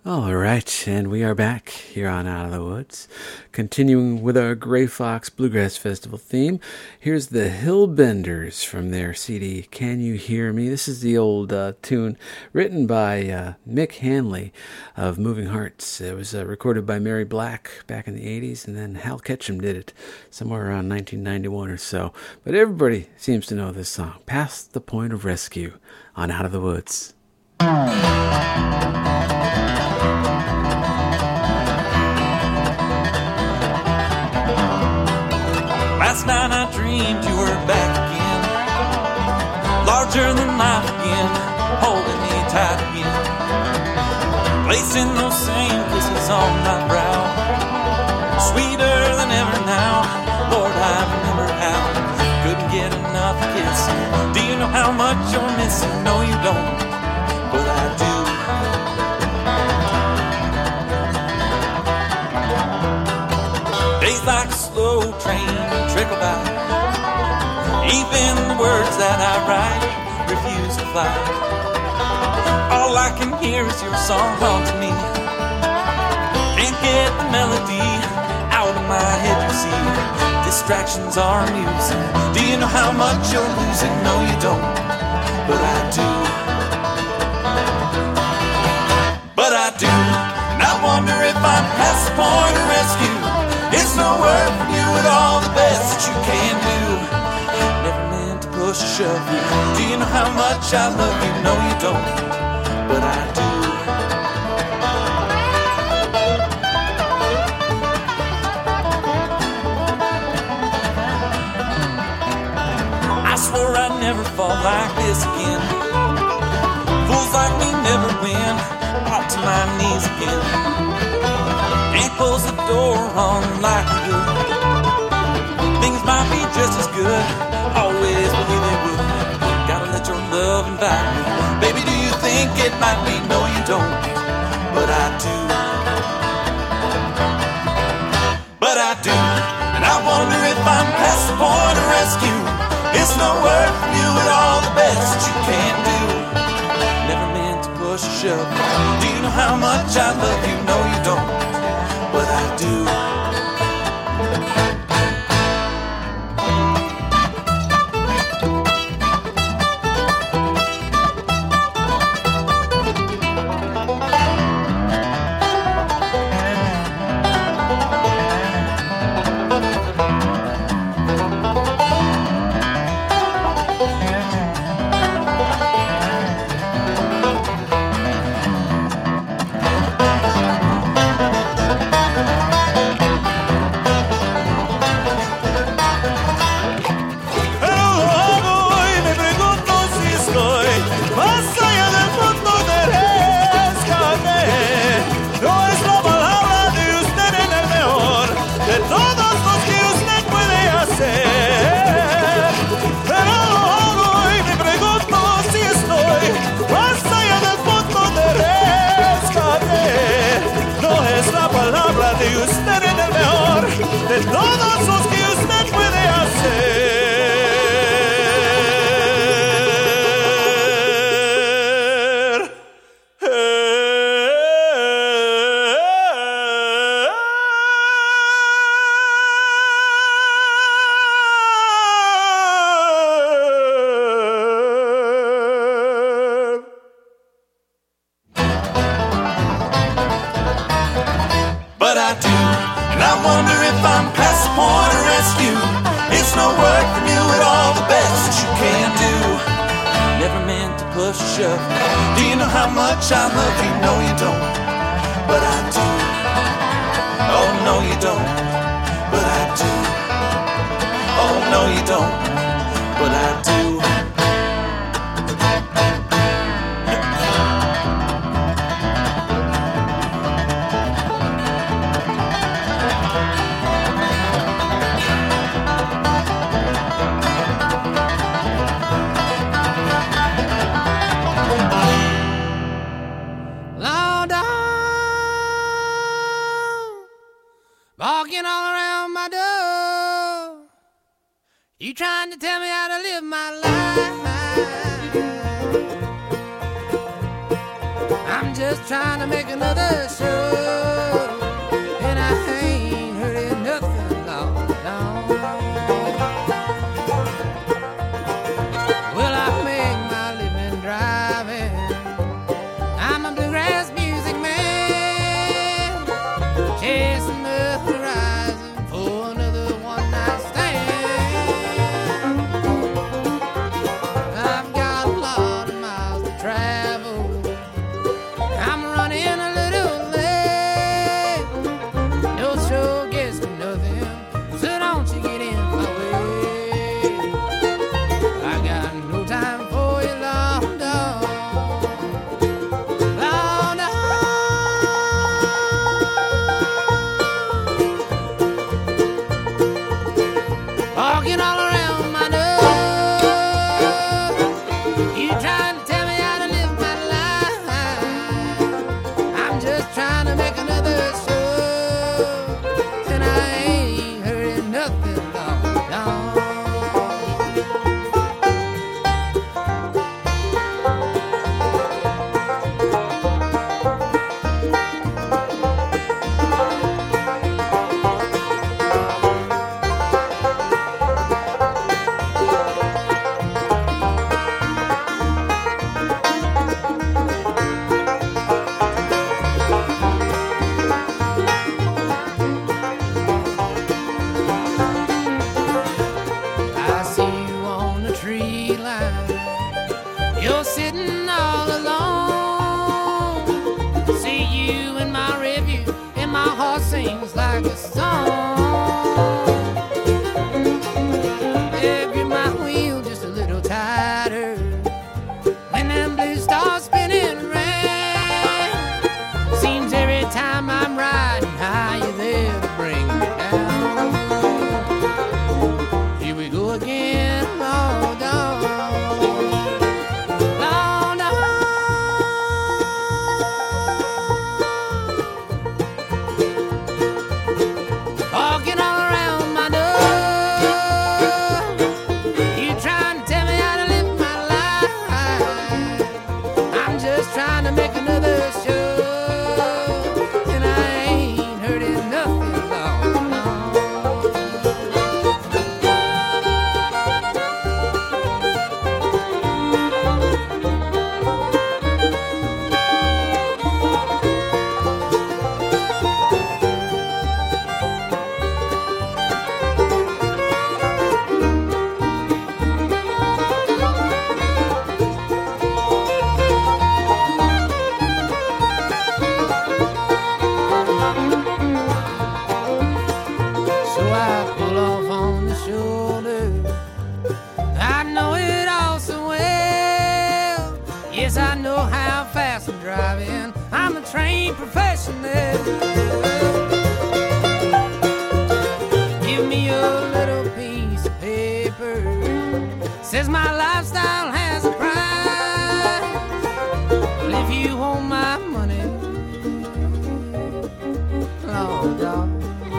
All right, and we are back here on Out of the Woods, continuing with our Gray Fox Bluegrass Festival theme. Here's the Hillbenders from their CD, Can You Hear Me? This is the old tune written by Mick Hanley of Moving Hearts. It was recorded by Mary Black back in the 80s, and then Hal Ketchum did it somewhere around 1991 or so. But everybody seems to know this song, Past the Point of Rescue, on Out of the Woods. Last night I dreamed you were back again, larger than life again, holding me tight again, placing those same kisses on my brow, sweeter than ever now. Lord, I remember how couldn't get enough kissing. Do you know how much you're missing? No, you don't, but I do. Days like a slow train trickle by, even the words that I write refuse to fly. All I can hear is your song haunting me. Can't get the melody out of my head, you see. Distractions are amusing. Do you know how much you're losing? No, you don't, but I do. But I do. And I wonder if I'm past the point of rescue. It's no word from you at all, the best that you can do. Never meant to push or shove you. Do you know how much I love you? No, you don't, but I do. I swore I'd never fall like this again. Fools like me never win. Out to my knees again. Can't close the door on like we do. Things might be just as good, always believe they would. Gotta let your love invite me. Baby, do you think it might be? No, you don't, but I do. But I do, and I wonder if I'm past the point of rescue. It's no word from you at all, the best that you can do. Never meant to push or shove. Do you know how much I love you? No, you don't, but I do. just trying to make another show, and I ain't heard nothing long. Well, I make my living driving. I'm a bluegrass music man, chasing the horizon for another one-night stand. I've got a lot of miles to travel. I'm running a little late. No show gets to nothing, so don't you get in my way. I got no time for you, long dog. Long dog. Walking all around my door. You trying to tell me how to live my life. I'm just trying to make another show, and I ain't heard nothing long, long. I see you on the tree line. You're sitting all alone. See you in my review, and my heart sings like a song. Every my wheel just a little tighter when them blue stars spinning around. Seems every time I'm riding high, you're there to bring me down. Here we go again, long dog. Long dog. Walking all around my door. You trying to tell me how to live my life. I'm just trying to make another show, and I ain't heard nothing long, long. So I pull off on the shoulder. I know it all so well. Yes, I know how fast I'm driving. I'm a trained professional. Give me a little piece of paper. Says my lifestyle has a price. Well, if you want my money, Lord, dog,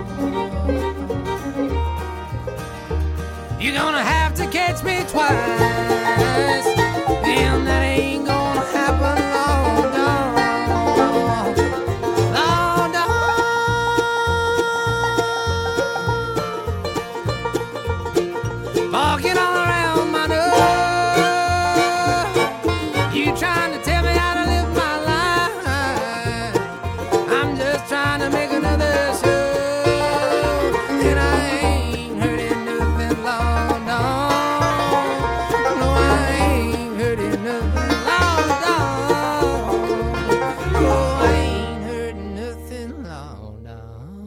you're gonna have to catch me twice, and that ain't gonna happen, Lord, dog. Lord, dog. Walking all around my door. You trying to tell me how to live my life. I'm just trying to make another show, and I ain't heard nothing long, no. No, I ain't heard nothing long, no. No, I ain't heard nothing long, no.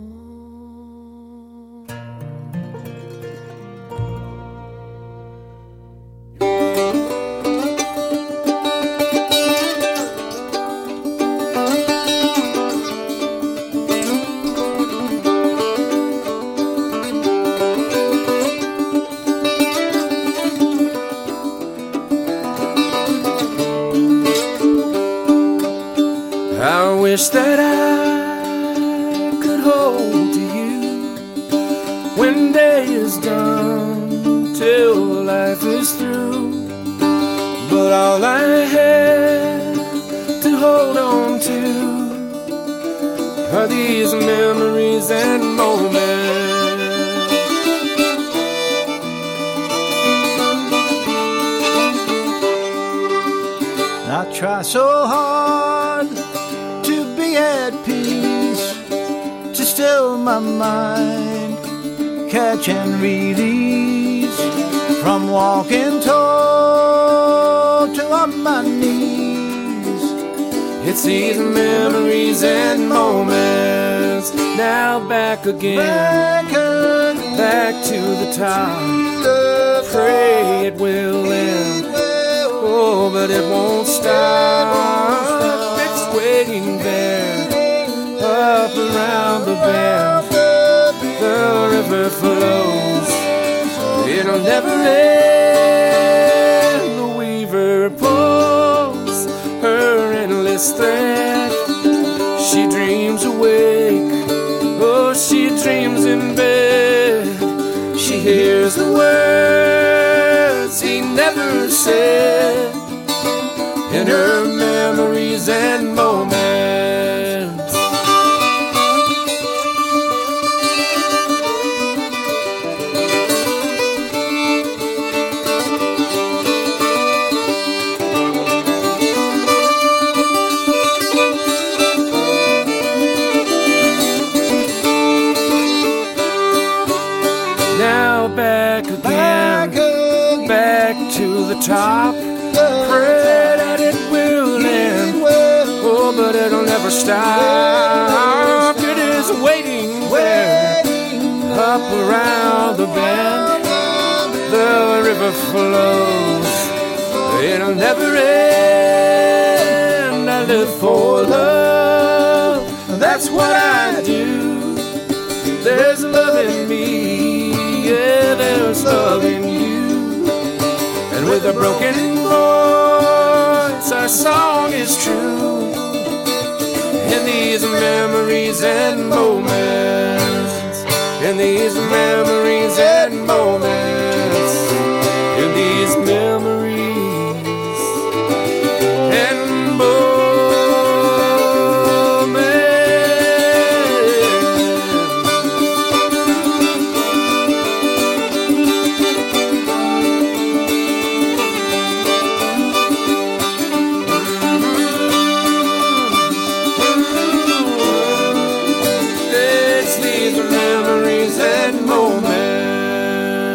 I wish that I could hold to you when day is done till life is through. But all I have to hold on to are these memories and moments. I try so hard to be at peace, to still my mind, catch and release from walking tall to on my knees. It's these memories and moments. Now back again, back to the top. Pray it will end. Oh, but it won't stop. It's waiting there, up around the bend. The river flows, it'll never end. The weaver pulls her endless thread. She dreams awake, oh, she dreams in bed. She hears the words he never said in her memories and moments. Now back again, back to the top. Pray that it will end, oh, but it'll never stop. It is waiting there, up around the bend. The river flows, it'll never end. I live for love, that's what I do. There's love in me, yeah, there's love in you. And with a broken voice, our song is true. In these memories and moments, in these memories and moments, in these memories and moments. It's these memories and moments.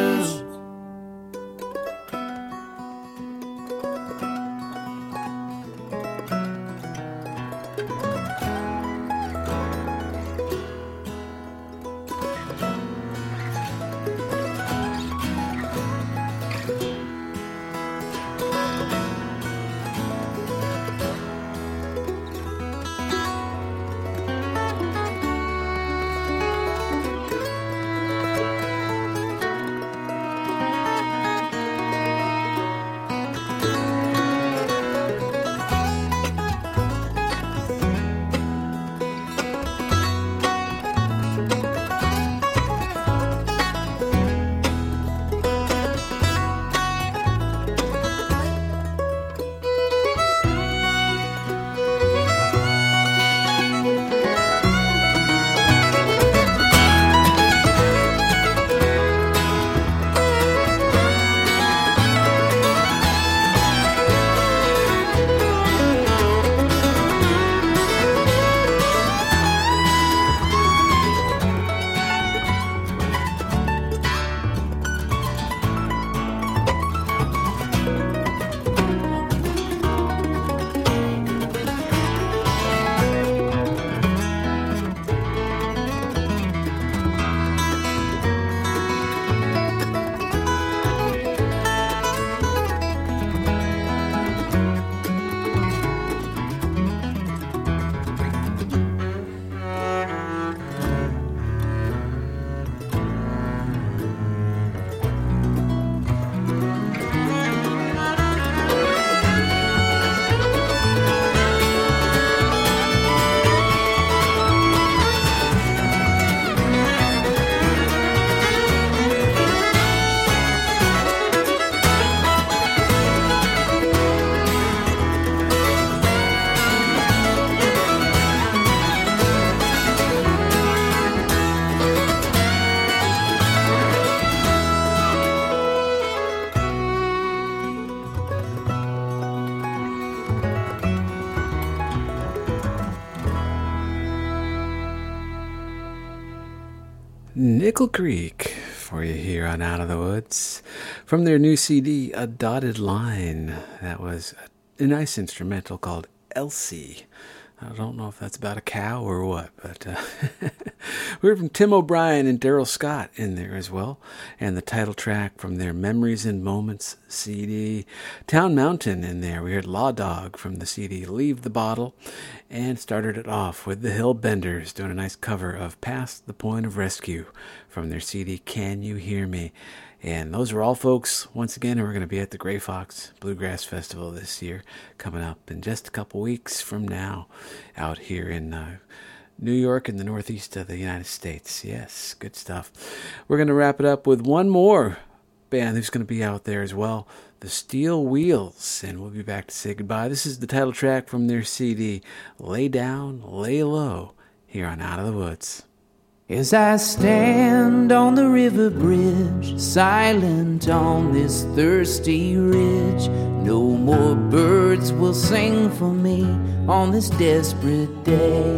Nickel Creek for you here on Out of the Woods. From their new CD, A Dotted Line. That was a nice instrumental called Elsie. I don't know if that's about a cow or what, but we heard from Tim O'Brien and Daryl Scott in there as well. And the title track from their Memories and Moments CD, Town Mountain in there. We heard Law Dog from the CD Leave the Bottle, and started it off with the Hillbenders doing a nice cover of Past the Point of Rescue from their CD Can You Hear Me? And those are all folks, once again, who are going to be at the Gray Fox Bluegrass Festival this year, coming up in just a couple weeks from now, out here in New York in the northeast of the United States. Yes, good stuff. We're going to wrap it up with one more band who's going to be out there as well, the Steel Wheels, and we'll be back to say goodbye. This is the title track from their CD, Lay Down, Lay Low, here on Out of the Woods. As I stand on the river bridge, silent on this thirsty ridge, no more birds will sing for me on this desperate day.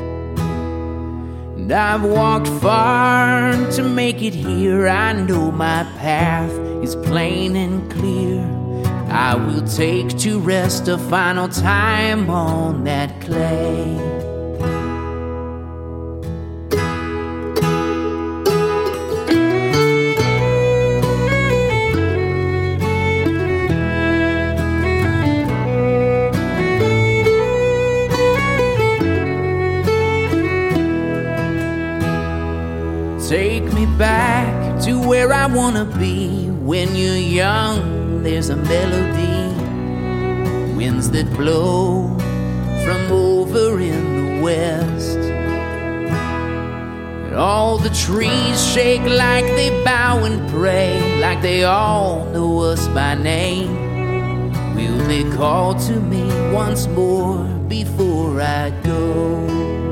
And I've walked far to make it here. I know my path is plain and clear. I will take to rest a final time on that clay. Take me back to where I wanna be. When you're young, there's a melody, winds that blow from over in the west. And all the trees shake like they bow and pray, like they all know us by name. Will they call to me once more before I go?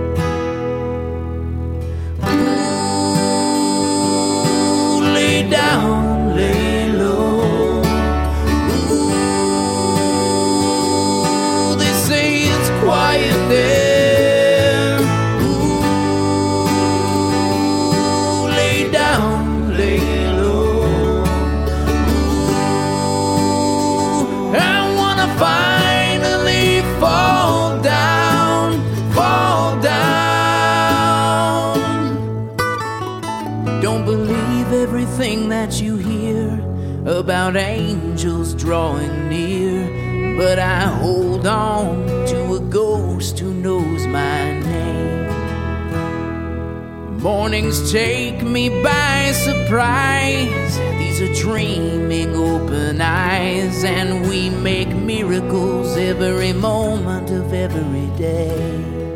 Down, lay low. Ooh, they say it's quiet there. Ooh, lay down, lay low. Ooh, I wanna finally fall down, fall down. Don't believe everything that you hear about angels drawing near, but I hold on to a ghost who knows my name. Mornings take me by surprise. These are dreaming open eyes, and we make miracles every moment of every day.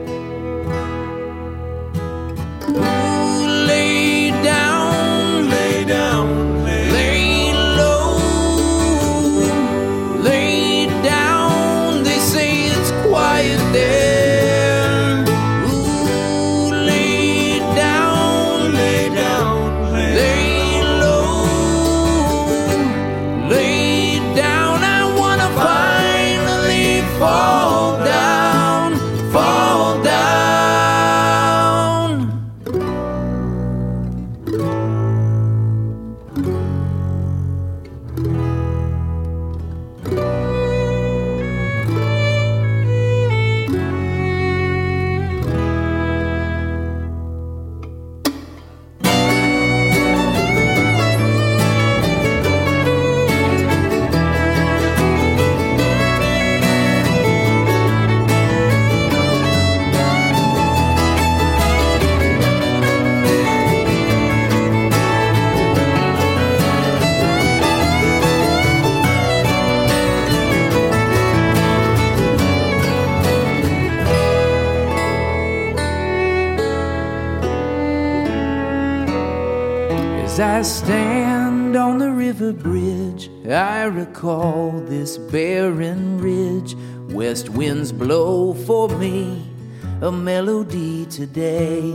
As I stand on the river bridge, I recall this barren ridge. West winds blow for me a melody today.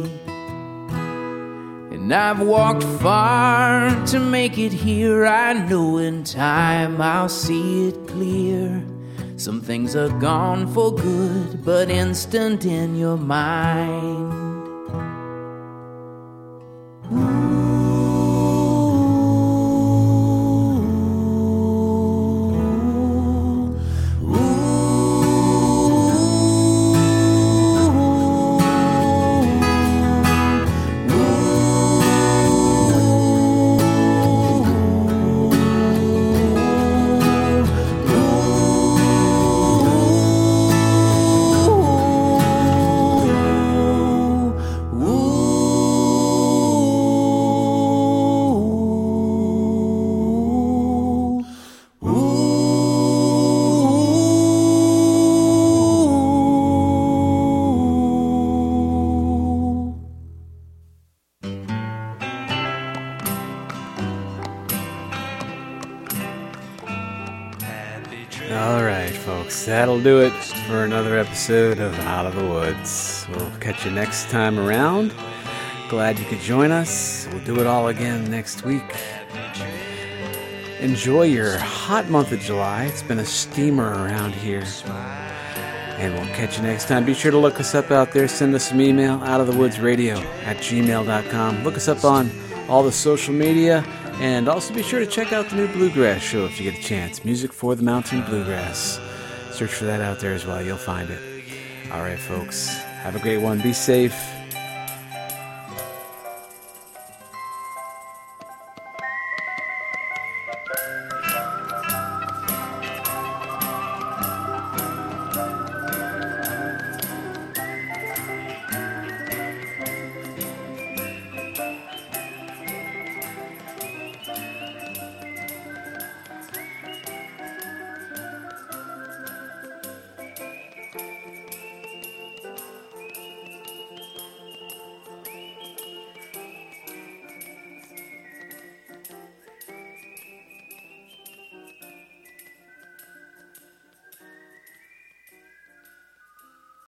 And I've walked far to make it here. I know in time I'll see it clear. Some things are gone for good, but instant in your mind. that'll do it for another episode of Out of the Woods. We'll catch you next time around. Glad you could join us. We'll do it all again next week. Enjoy your hot month of July. It's been a steamer around here. And we'll catch you next time. Be sure to look us up out there. Send us some email, outofthewoodsradio@gmail.com. Look us up on all the social media. And also be sure to check out the new Bluegrass show if you get a chance. Music for the Mountain Bluegrass. Search for that out there as well. You'll find it. All right, folks. Have a great one. Be safe.